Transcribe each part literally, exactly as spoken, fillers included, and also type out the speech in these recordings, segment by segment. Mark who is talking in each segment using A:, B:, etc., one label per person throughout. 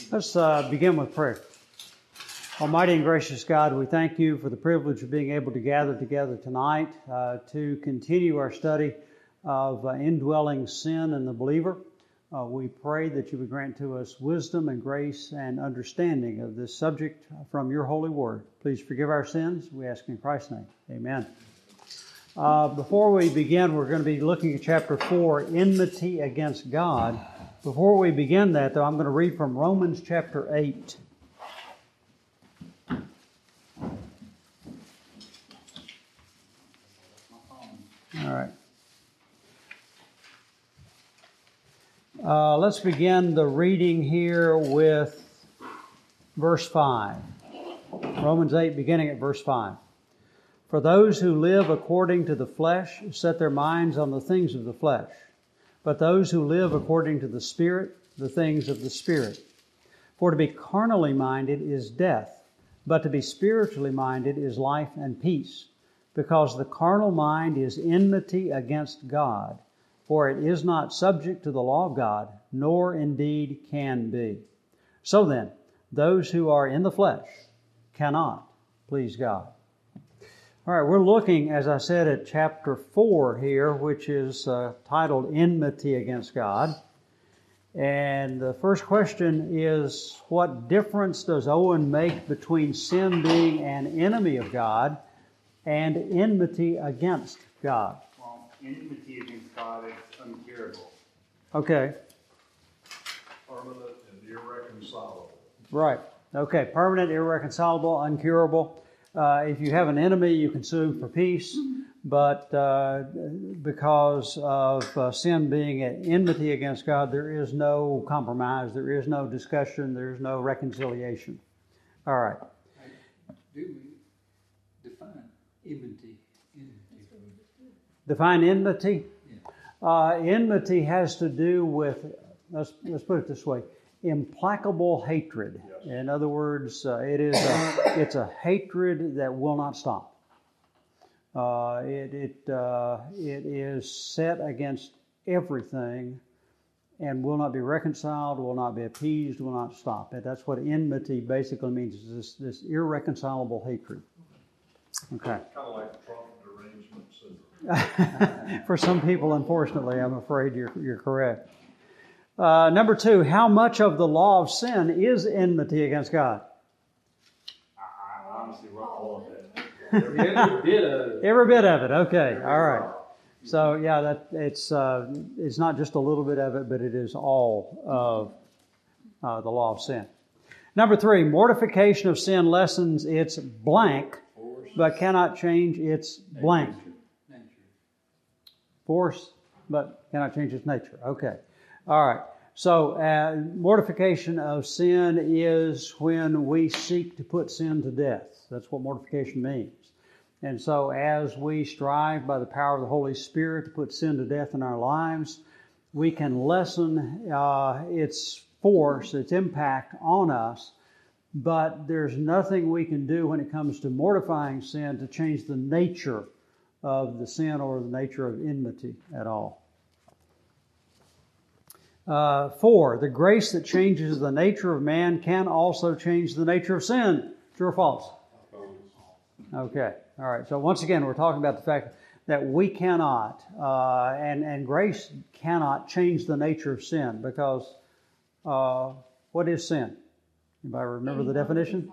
A: Let's uh, begin with prayer. Almighty and gracious God, we thank you for the privilege of being able to gather together tonight uh, to continue our study of uh, indwelling sin in the believer. Uh, we pray that you would grant to us wisdom and grace and understanding of this subject from your holy word. Please forgive our sins. We ask in Christ's name. Amen. Uh, before we begin, we're going to be looking at chapter four, enmity against God. Before we begin that, though, I'm going to read from Romans chapter eight. All right. Uh, let's begin the reading here with verse five. Romans eight, beginning at verse five. For those who live according to the flesh set their minds on the things of the flesh, but those who live according to the Spirit, the things of the Spirit. For to be carnally minded is death, but to be spiritually minded is life and peace, because the carnal mind is enmity against God, for it is not subject to the law of God, nor indeed can be. So then, those who are in the flesh cannot please God. All right, we're looking, as I said, at chapter four here, which is uh, titled Enmity Against God. And the first question is, what difference does Owen make between sin being an enemy of God and enmity against God?
B: Well, enmity against God is uncurable.
A: Okay.
C: Permanent and irreconcilable.
A: Right. Okay, permanent, irreconcilable, uncurable. Uh, if you have an enemy, you can sue for peace, but uh, because of uh, sin being an enmity against God, there is no compromise, there is no discussion, there is no reconciliation. All right.
D: Do we define enmity?
A: Define enmity?
D: Yeah.
A: Uh, enmity has to do with, let's, let's put it this way, implacable hatred.
C: Yes.
A: In other words, uh, it is a, it's a hatred that will not stop. Uh, it it uh, it is set against everything and will not be reconciled, will not be appeased, will not stop. And that's what enmity basically means, is this, this irreconcilable hatred. Okay.
C: Kind of like Trump derangement syndrome.
A: For some people, unfortunately, I'm afraid you're you're correct. Uh, number two, how much of the law of sin is enmity against God?
B: I, I honestly wrote all of it.
D: Every bit of it.
A: Every bit of it. Okay, all right. So yeah, that it's uh, it's not just a little bit of it, but it is all of uh, the law of sin. Number three, mortification of sin lessens its blank, but cannot change its blank.
D: Nature.
A: Force, but cannot change its nature. Okay. All right. So uh, mortification of sin is when we seek to put sin to death. That's what mortification means. And so as we strive by the power of the Holy Spirit to put sin to death in our lives, we can lessen uh, its force, its impact on us. But there's nothing we can do when it comes to mortifying sin to change the nature of the sin or the nature of enmity at all. Uh, four, the grace that changes the nature of man can also change the nature of sin. True or false? Okay. All right. So once again, we're talking about the fact that we cannot, uh, and, and grace cannot change the nature of sin, because uh, what is sin? Anybody remember the definition?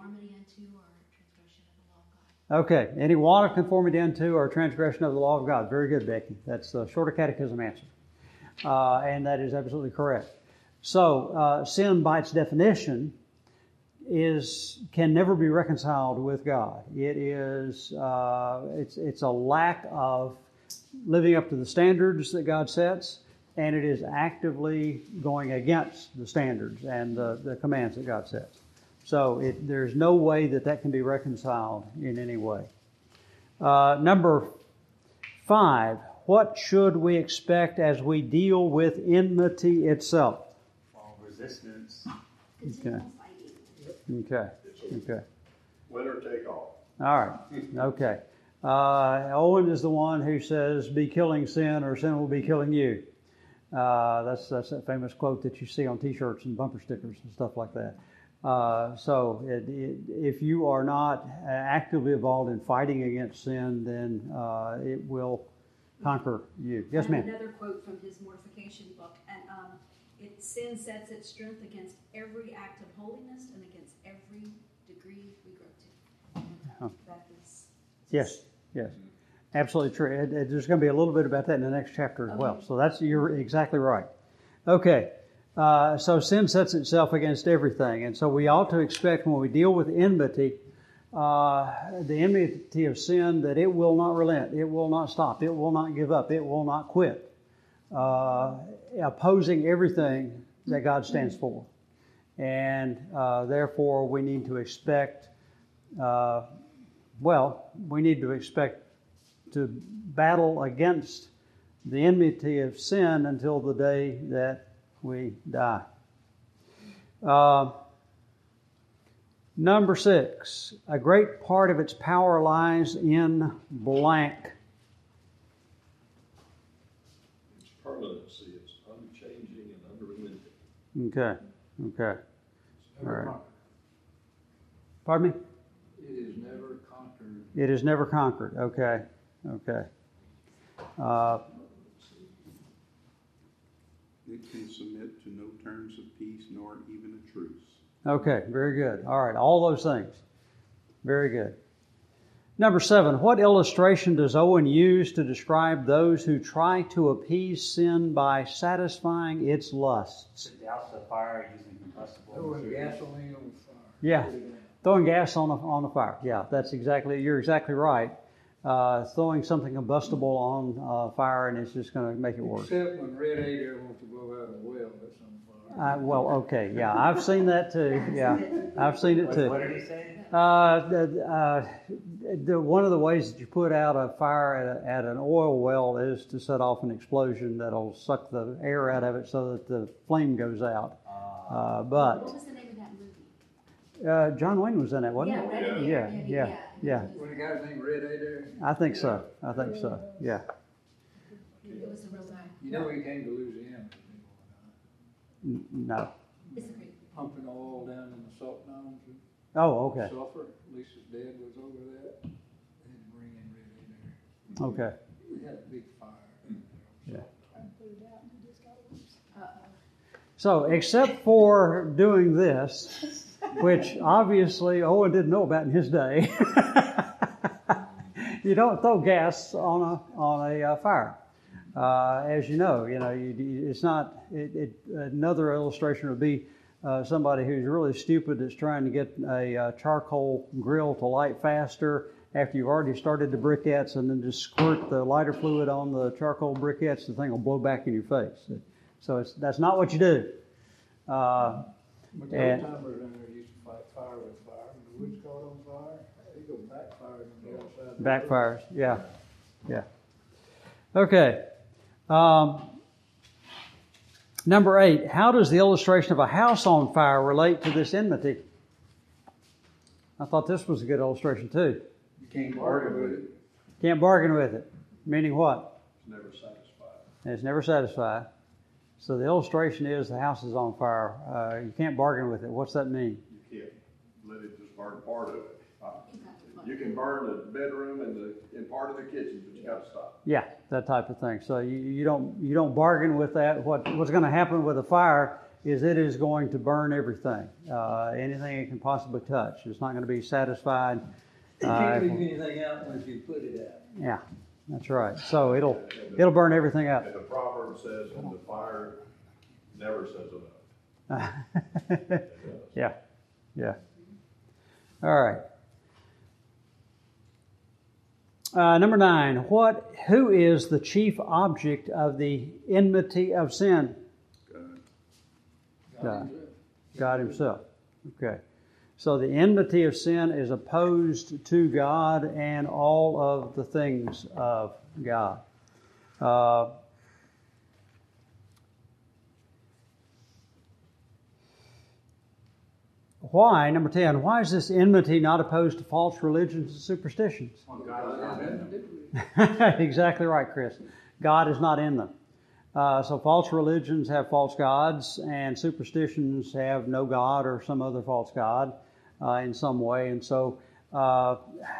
A: Okay. Any want of conformity unto or transgression of the law of God. Very good, Becky. That's the Shorter Catechism answer. Uh, and that is absolutely correct. So, uh, sin by its definition is can never be reconciled with God. It is uh, it's it's a lack of living up to the standards that God sets, and it is actively going against the standards and the, the commands that God sets. So, it, there's no way that that can be reconciled in any way. Uh, number five. What should we expect as we deal with enmity itself?
B: Well, resistance.
A: Okay. Okay. Okay.
C: Winner take all.
A: All right. Okay. Uh, Owen is the one who says, be killing sin or sin will be killing you. Uh, that's that's a famous quote that you see on T-shirts and bumper stickers and stuff like that. Uh, so it, it, if you are not actively involved in fighting against sin, then uh, it will conquer you. Yes, ma'am.
E: Another quote from his mortification book, and um, it sin sets its strength against every act of holiness and against every degree we grow to. And, uh,
A: Oh.
E: that is
A: Yes, yes, absolutely true. It, it, there's going to be a little bit about that in the next chapter as well.
E: Okay.
A: So that's you're exactly right. Okay, uh, so sin sets itself against everything, and so we ought to expect when we deal with enmity, uh, the enmity of sin, that it will not relent, it will not stop, it will not give up, it will not quit, uh, opposing everything that God stands for, and uh, therefore we need to expect. Uh, Well, we need to expect to battle against the enmity of sin until the day that we die. Uh, number six, a great part of its power lies in blank.
C: Its permanency is unchanging and unrelenting.
A: Okay, okay.
D: It's never
A: All right.
D: conquered.
A: Pardon me?
D: It is never conquered.
A: It is never conquered. Okay, okay. Uh,
F: It can submit to no terms of peace nor even a truce.
A: Okay, very good. All right, all those things. Very good. Number seven, what illustration does Owen use to describe those who try to appease sin by satisfying its lusts?
B: To douse the fire using combustible
D: Throwing
B: materials.
D: gasoline on fire.
A: Yeah, throwing gas on the, on the fire. Yeah, that's exactly, you're exactly right. Uh, throwing something combustible on uh, fire and it's just going to make it worse.
D: Except when Red Adair wants to blow out a well, that's on fire.
A: I, well, okay, yeah, I've seen that too. Yeah, I've seen it
B: What,
A: too.
B: what did he say?
A: Uh, the, uh, the, one of the ways that you put out a fire at, a, at an oil well is to set off an explosion that'll suck the air out of it so that the flame goes out.
B: Uh,
A: Uh, but
E: What was the name of that movie?
A: uh, John Wayne was in that, wasn't
E: Yeah, Red
A: he?
E: Adair.
A: Yeah,
E: Yeah,
A: yeah,
E: yeah.
A: yeah.
D: When the guy's named Red Adair,
A: I think so. I think so. Yeah.
E: It was a real guy.
D: you know he came to Louisiana.
A: N- No.
E: It's a great.
D: Pumping oil down in the salt mines. and
A: Oh, okay.
D: Sulfur. Lisa's dad was over that. They had to bring in Red Adair.
A: Okay.
D: We had a big fire.
A: Yeah.
E: Uh-oh.
A: So, except for doing this, which obviously Owen didn't know about in his day, you don't throw gas on a on a uh, fire. Uh, as you know, you know, you, you- it's not. It, it, another illustration would be uh, somebody who's really stupid that's trying to get a uh, charcoal grill to light faster after you've already started the briquettes, and then just squirt the lighter fluid on the charcoal briquettes. The thing will blow back in your face. So it's that's not what you do. Uh,
D: But the
A: And-
D: old timers in there used to fight fire with fire. When the wood's caught on fire, they go backfire on the other side. of the road.
A: Backfires, yeah, yeah. Okay. Um, number eight, how does the illustration of a house on fire relate to this enmity? I thought this was a good illustration too.
D: You can't bargain with it.
A: Can't bargain with it. Meaning what?
C: It's never satisfied.
A: It's never satisfied. So the illustration is the house is on fire. Uh, you can't bargain with it. What's that mean?
C: You can't let it just burn part of it. Uh,
E: You got to find
C: You can burn the bedroom and the, and part of the kitchen, but you gotta stop.
A: Yeah, that type of thing. So you, you don't you don't bargain with that. What what's going to happen with a fire is it is going to burn everything, uh, anything it can possibly touch. It's not going to be satisfied.
D: You
A: Uh,
D: can't leave anything out once you put it out.
A: yeah, that's right. So it'll it'll burn everything up.
C: And the proverb says, and the fire never says enough. It does.
A: yeah, yeah. All right. Uh, number nine. What? Who is the chief object of the enmity of sin?
F: God.
A: God. God Himself. Okay. So the enmity of sin is opposed to God and all of the things of God. Uh, why, number ten, why is this enmity not opposed to false religions and superstitions?
B: Well, God is not in them.
A: Exactly right, Chris. God is not in them. Uh, so false religions have false gods, and superstitions have no god or some other false god uh, in some way. And so uh,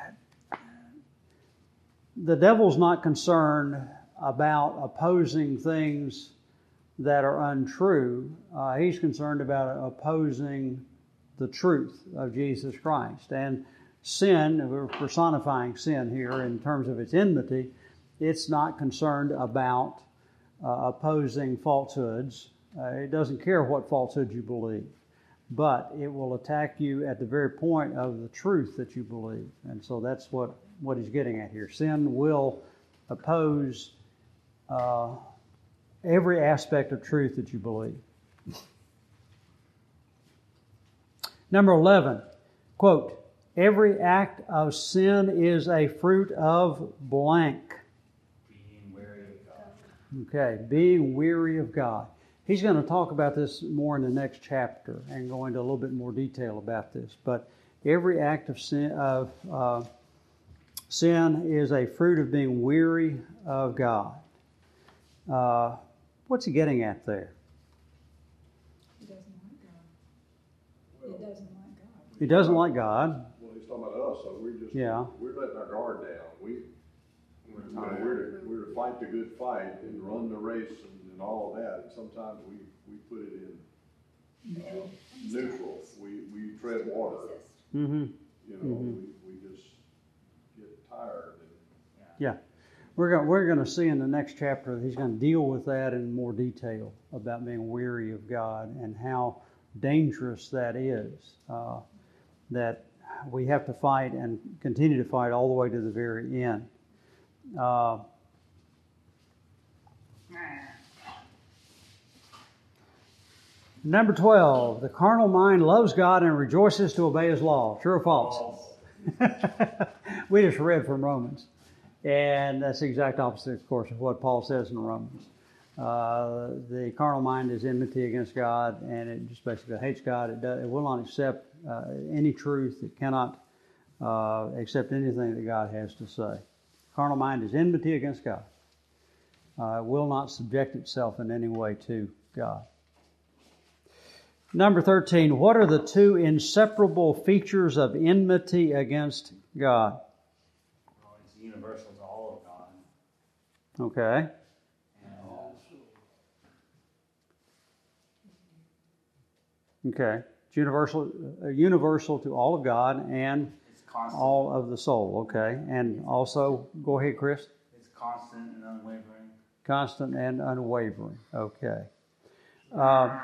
A: the devil's not concerned about opposing things that are untrue. Uh, he's concerned about opposing the truth of Jesus Christ. And sin, we're personifying sin here in terms of its enmity, it's not concerned about uh, opposing falsehoods. Uh, it doesn't care what falsehood you believe, but it will attack you at the very point of the truth that you believe. And so that's what, what he's getting at here. Sin will oppose uh, every aspect of truth that you believe. Number eleven, quote, every act of sin is a fruit of blank.
B: Being weary of God.
A: Okay, being weary of God. He's going to talk about this more in the next chapter and go into a little bit more detail about this. But every act of sin, of uh, sin is a fruit of being weary of God. Uh, what's he getting at there?
D: He doesn't like God. He doesn't like God.
A: He doesn't like God.
C: Well, he's talking about us, so we're just,
A: Yeah.
C: we're letting our guard down. We, you know, we're to, we're to fight the good fight and run the race and, and all of that. And sometimes we, we put it in uh, neutral. We, we tread water.
A: Mm-hmm.
C: You know,
A: Mhm.
C: we, we just get tired. And,
A: Yeah. We're going, we're going to see in the next chapter that he's going to deal with that in more detail about being weary of God and how dangerous that is. Uh, that we have to fight and continue to fight all the way to the very end. Uh, number twelve, the carnal mind loves God and rejoices to obey His law. True or false? We just read from Romans. And that's the exact opposite, of course, of what Paul says in Romans. Uh, the carnal mind is enmity against God, and it just basically hates God. It, does, it will not accept uh, any truth. It cannot uh, accept anything that God has to say. Carnal mind is enmity against God. Uh, it will not subject itself in any way to God. Number thirteen, what are the two inseparable features of enmity against God?
B: Well, it's universal to all of God.
A: Okay. Okay. It's universal, uh, universal to all of God and
B: It's constant.
A: all of the soul. Okay. And also, go ahead, Chris.
B: It's constant and unwavering.
A: Constant and unwavering. Okay. Uh,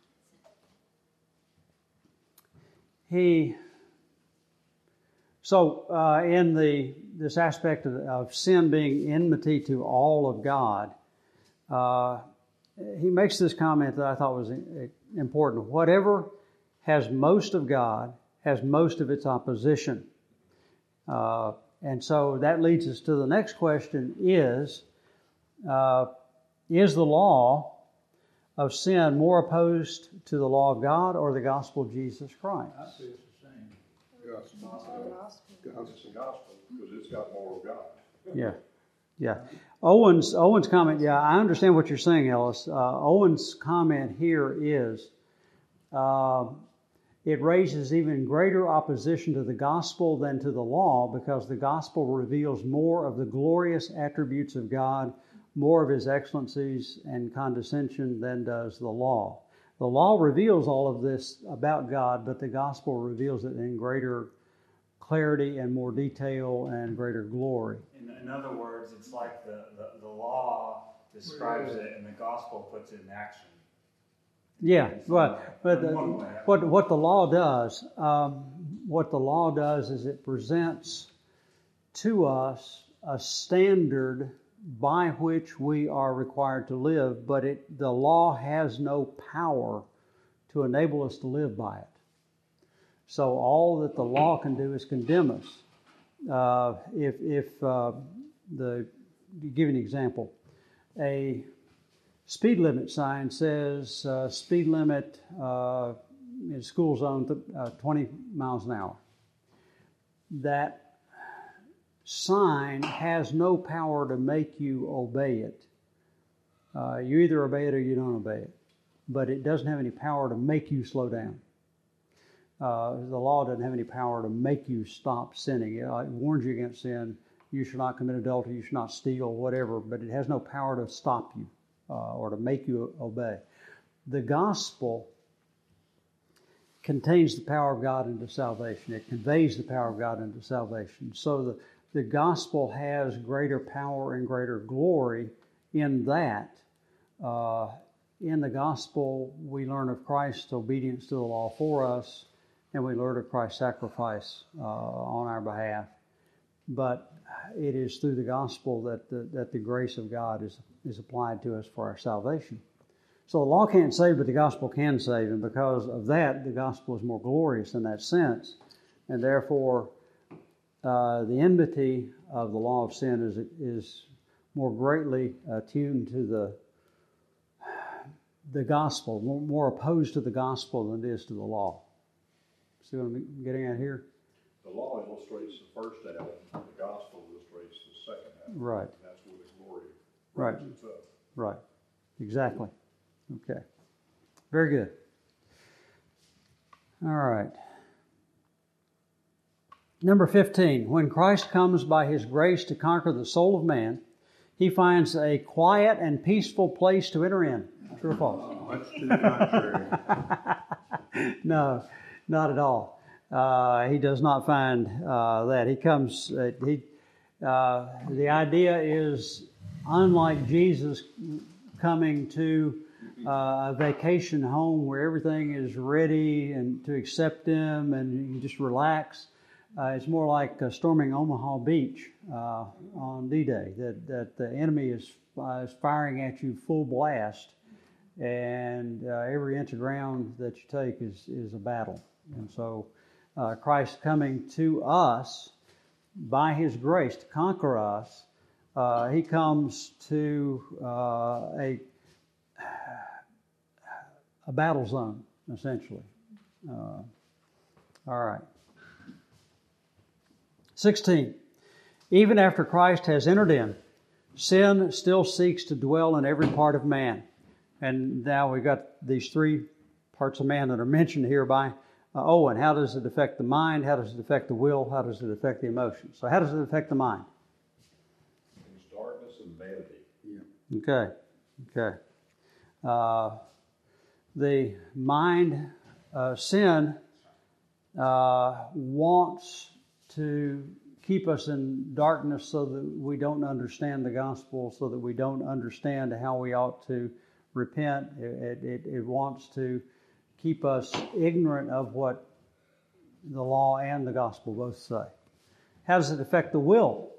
A: he. So, uh, in the this aspect of, of sin being enmity to all of God, uh, he makes this comment that I thought was important. Whatever has most of God has most of its opposition. Uh, and so that leads us to the next question is, uh, is the law of sin more opposed to the law of God or the gospel of Jesus Christ?
D: I say it's the same.
F: Gospel.
C: Gospel. It's the gospel because it's got more of God.
A: Yeah, yeah. Owen's Owen's comment. Yeah, I understand what you're saying, Ellis. Uh, Owen's comment here is uh, it raises even greater opposition to the gospel than to the law because the gospel reveals more of the glorious attributes of God, more of His excellencies and condescension than does the law. The law reveals all of this about God, but the gospel reveals it in greater clarity and more detail and greater glory.
B: In, in other words, it's like the, the, the law describes it and the gospel puts it in action.
A: Yeah, but but the,
B: One way.
A: what what the law does, um, what the law does is it presents to us a standard by which we are required to live, but it the law has no power to enable us to live by it. So all that the law can do is condemn us. Uh, if if uh, the to give you an example, a speed limit sign says uh, speed limit uh, in school zone th- uh, twenty miles an hour. That sign has no power to make you obey it. Uh, you either obey it or you don't obey it. But it doesn't have any power to make you slow down. Uh, the law doesn't have any power to make you stop sinning. It, it warns you against sin. You should not commit adultery. You should not steal, whatever. But it has no power to stop you uh, or to make you obey. The gospel contains the power of God into salvation. It conveys the power of God into salvation. So the, the gospel has greater power and greater glory in that. Uh, in the gospel, we learn of Christ's obedience to the law for us, and we learn of Christ's sacrifice uh, on our behalf. But it is through the gospel that the, that the grace of God is, is applied to us for our salvation. So the law can't save, but the gospel can save. And because of that, the gospel is more glorious in that sense. And therefore, uh, the enmity of the law of sin is, is more greatly attuned to the, the gospel, more, more opposed to the gospel than it is to the law. See what I'm getting at here?
C: The law illustrates the first Adam, the gospel illustrates the second Adam.
A: Right.
C: And that's where the glory
A: Right.
C: rises up.
A: Right. Exactly. Okay. Very good. All right. Number fifteen. When Christ comes by His grace to conquer the soul of man, He finds a quiet and peaceful place to enter in. True or false?
F: Much to the contrary.
A: No, not at all. Uh, he does not find uh, that. He comes, uh, he, uh, the idea is unlike Jesus coming to uh, a vacation home where everything is ready and to accept Him and you can just relax. Uh, it's more like uh, storming Omaha Beach uh, on D-Day, that, that the enemy is, uh, is firing at you full blast, and uh, every inch of ground that you take is, is a battle. And so uh, Christ coming to us by His grace to conquer us, uh, He comes to uh, a, a battle zone, essentially. Uh, all right. sixteen. Even after Christ has entered in, sin still seeks to dwell in every part of man. And now we've got these three parts of man that are mentioned here by uh, Owen. How does it affect the mind? How does it affect the will? How does it affect the emotions? So how does it affect the mind?
C: It's darkness and vanity.
F: Yeah.
A: Okay. Okay. Uh, the mind, uh, sin, uh, wants to keep us in darkness so that we don't understand the gospel, so that we don't understand how we ought to repent. It, it, it wants to keep us ignorant of what the law and the gospel both say. How does it affect the will?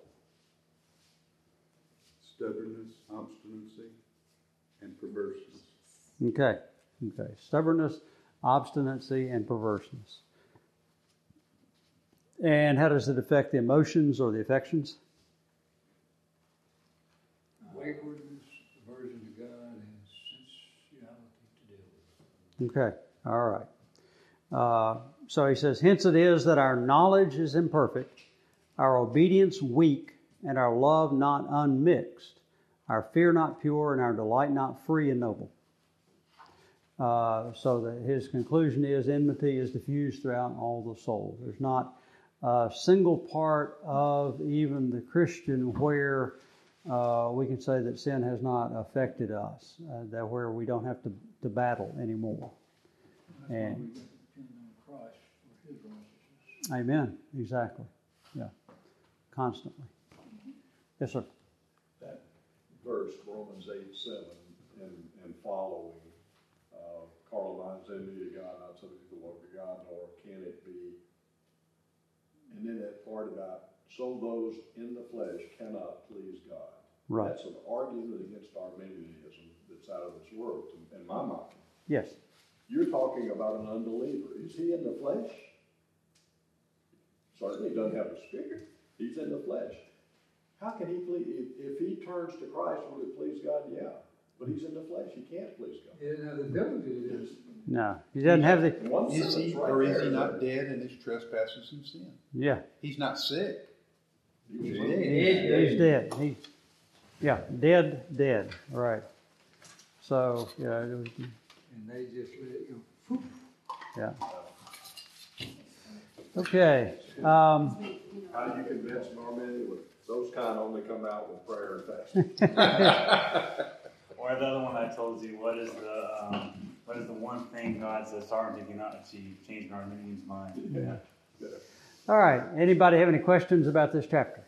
F: Stubbornness, obstinacy, and perverseness.
A: Okay. Okay. Stubbornness, obstinacy, and perverseness. And how does it affect the emotions or the affections?
D: Waywardness, aversion to God, and sensuality to deal with.
A: Okay, all right. Uh, so he says, hence it is that our knowledge is imperfect, our obedience weak, and our love not unmixed, our fear not pure, and our delight not free and noble. Uh, so that his conclusion is enmity is diffused throughout all the soul. There's not a single part of even the Christian where uh, we can say that sin has not affected us, uh, that where we don't have to, to battle anymore.
D: That's
A: And-
D: why we got to depend on Christ for His righteousness.
A: Amen. Exactly. Yeah. Constantly. Yes, sir.
C: That verse, Romans eight seven, and, and following, uh, Carl minds enmity to God, not subject to the law of God, nor can it be. And then that part about, so those in the flesh cannot please God.
A: Right.
C: That's an argument against Arminianism that's out of this world, in my mind.
A: Yes.
C: You're talking about an unbeliever. Is he in the flesh? Certainly he doesn't have a spirit. He's in the flesh. How can he please? If, if he turns to Christ, will it please God? Yeah. But he's in the flesh. He can't please God.
D: He doesn't have the ability to do it.
A: No. He doesn't have the.
C: In one
F: Is
C: sentence
F: he,
C: right
F: or is
C: there,
F: he not dead in his trespasses and sin?
A: Yeah.
F: He's not sick.
C: He was
F: He's
C: dead.
F: dead.
A: He's dead. He, yeah. Dead, dead. Right. So, yeah, it was,
D: And they just let it go.
A: yeah. Okay. Um,
C: How do you convince Norman with those kind only come out with prayer and fasting?
B: Or the other one I told you, what is the um, what is the one thing God says sovereignty cannot achieve? Changing our Armenian's mind.
C: Yeah. Yeah.
A: all right. Anybody have any questions about this chapter?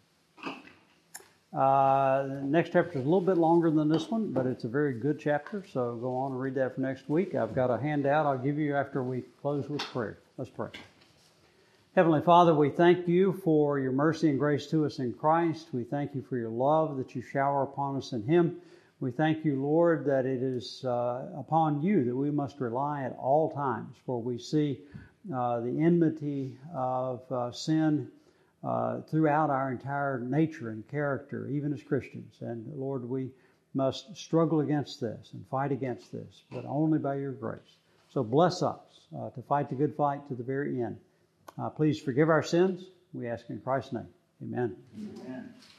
A: Uh, the next chapter is a little bit longer than this one, but it's a very good chapter. So go on and read that for next week. I've got a handout I'll give you after we close with prayer. Let's pray. Heavenly Father, we thank you for your mercy and grace to us in Christ. We thank you for your love that you shower upon us in Him. We thank you, Lord, that it is uh, upon you that we must rely at all times, for we see uh, the enmity of uh, sin uh, throughout our entire nature and character, even as Christians. And Lord, we must struggle against this and fight against this, but only by your grace. So bless us uh, to fight the good fight to the very end. Uh, please forgive our sins. We ask in Christ's name. Amen.
B: Amen.